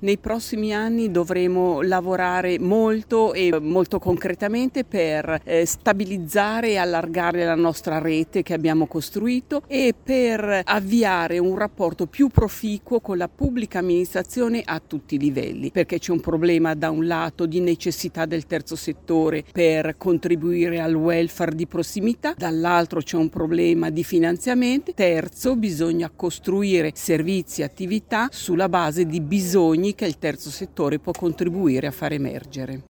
Nei prossimi anni dovremo lavorare molto e molto concretamente per stabilizzare e allargare la nostra rete che abbiamo costruito e per avviare un rapporto più proficuo con la pubblica amministrazione a tutti i livelli, perché c'è un problema da un lato di necessità del terzo settore per contribuire al welfare di prossimità, dall'altro c'è un problema di finanziamento, terzo bisogna costruire servizi e attività sulla base di bisogni che il terzo settore può contribuire a far emergere.